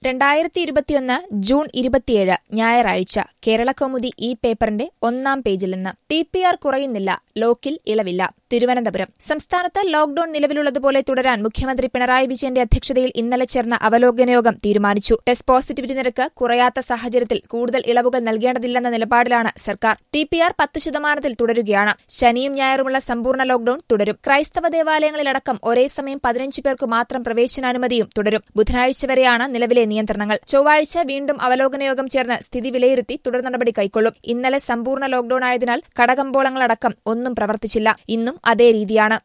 2021 June 27 ഞായറാഴ്ച കേരളകൗമുദി ഈ പേപ്പറിന്റെ ഒന്നാം പേജിൽ നിന്ന് TPR കുറയുന്നില്ല, ലോക്കിൽ ഇളവില്ല. തിരുവനന്തപുരം സംസ്ഥാനത്ത് ലോക്ഡൌൺ നിലവിലുള്ളതുപോലെ തുടരാൻ മുഖ്യമന്ത്രി പിണറായി വിജയന്റെ അധ്യക്ഷതയിൽ ഇന്നലെ ചേർന്ന അവലോകന യോഗം തീരുമാനിച്ചു. ടെസ്റ്റ് പോസിറ്റിവിറ്റി നിരക്ക് കുറയാത്ത സാഹചര്യത്തിൽ കൂടുതൽ ഇളവുകൾ നൽകേണ്ടതില്ലെന്ന നിലപാടിലാണ് സർക്കാർ. TPR 10% തുടരുകയാണ്. ശനിയും ഞായറുമുള്ള സമ്പൂർണ്ണ ലോക്ഡൌൺ തുടരും. ക്രൈസ്തവ ദേവാലയങ്ങളിലടക്കം ഒരേ സമയം 15 പേർക്ക് മാത്രം പ്രവേശനാനുമതിയും തുടരും. ബുധനാഴ്ച വരെയാണ് നിലവിലെ നിയന്ത്രണങ്ങൾ. ചൊവ്വാഴ്ച വീണ്ടും അവലോകന യോഗം ചേർന്ന് സ്ഥിതി വിലയിരുത്തി തുടർ നടപടി കൈക്കൊള്ളും. ഇന്നലെ സമ്പൂർണ്ണ ലോക്ഡൌൺ ആയതിനാൽ കടകമ്പോളങ്ങളടക്കം ഒന്നും പ്രവർത്തിച്ചില്ല. ഇന്നും അതേ രീതിയാണ്.